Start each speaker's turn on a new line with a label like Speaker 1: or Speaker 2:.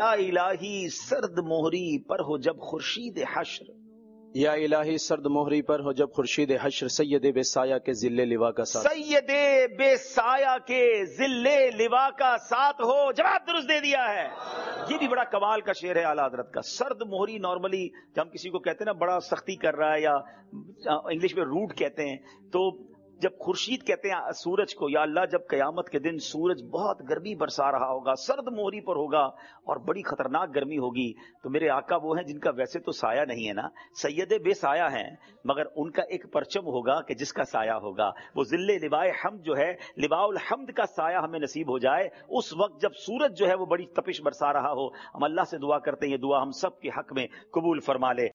Speaker 1: या इलाही सर्द मोहरी पर हो जब खुर्शीद हश्र,
Speaker 2: या इलाही सर्द मोहरी पर हो जब खुर्शीद हश्र, सैयदे बेसाया के जिल्ले लिवा का साथ,
Speaker 1: सैयदे बेसाया के जिल्ले लिवा का साथ हो। जवाब दुरुस्त दे दिया है। ये भी बड़ा कमाल का शेर है आला हजरत का। सर्द मोहरी नॉर्मली जब हम किसी को कहते हैं ना बड़ा सख्ती कर रहा है, या इंग्लिश में रूड कहते हैं, तो जब खुर्शीद कहते हैं सूरज को, या अल्लाह जब कयामत के दिन सूरज बहुत गर्मी बरसा रहा होगा, सर्द मोहरी पर होगा और बड़ी खतरनाक गर्मी होगी, तो मेरे आका वो हैं जिनका वैसे तो साया नहीं है ना, सैयदे बेसाया हैं, मगर उनका एक परचम होगा कि जिसका साया होगा। वो जिल्ले लिवाए हमद जो है, लिवाउल हमद का साया हमें नसीब हो जाए उस वक्त जब सूरज जो है वो बड़ी तपिश बरसा रहा हो। हम अल्लाह से दुआ करते हैं ये दुआ हम सब के हक में कबूल फरमा ले।